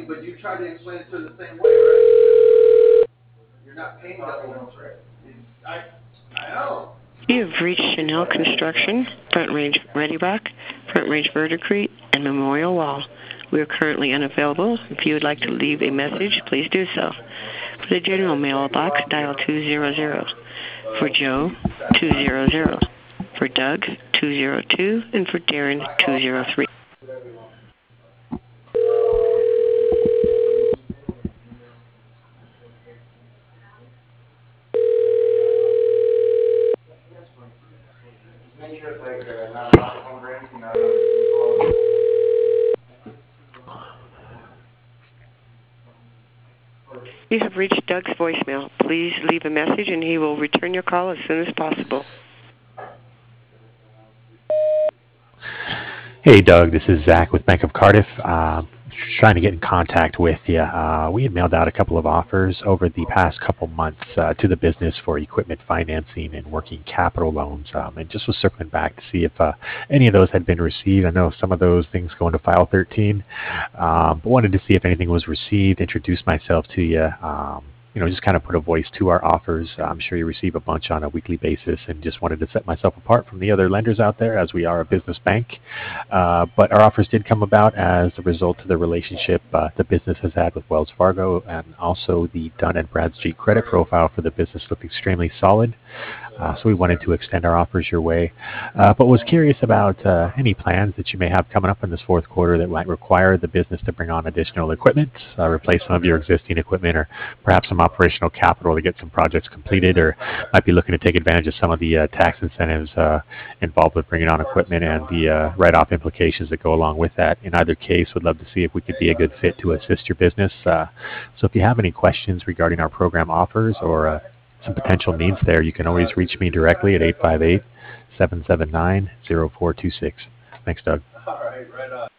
mean, but you tried to explain it to her the same way, right? You're not paying double interest. I know. You have reached Chanel Construction, Front Range Ready Rock, Front Range Verticrete, and Memorial Wall. We are currently unavailable. If you would like to leave a message, please do so. For the general mailbox, dial 200. For Joe, 200. For Doug, 202. And for Darren, 203. You have reached Doug's voicemail. Please leave a message and he will return your call as soon as possible. Hey, Doug, this is Zach with Bank of Cardiff. Trying to get in contact with you. We had mailed out a couple of offers over the past couple months to the business for equipment financing and working capital loans, and just was circling back to see if any of those had been received. I know some of those things go into File 13, but wanted to see if anything was received, introduce myself to you, just kind of put a voice to our offers. I'm sure you receive a bunch on a weekly basis and just wanted to set myself apart from the other lenders out there as we are a business bank. But our offers did come about as a result of the relationship the business has had with Wells Fargo, and also the Dun & Bradstreet credit profile for the business looked extremely solid. So we wanted to extend our offers your way, but was curious about any plans that you may have coming up in this fourth quarter that might require the business to bring on additional equipment, replace some of your existing equipment, or perhaps some operational capital to get some projects completed, or might be looking to take advantage of some of the tax incentives involved with bringing on equipment and the write-off implications that go along with that. In either case, would love to see if we could be a good fit to assist your business. So if you have any questions regarding our program offers or some potential needs there, you can always reach me directly at 858-779-0426. Thanks, Doug. All right, right on.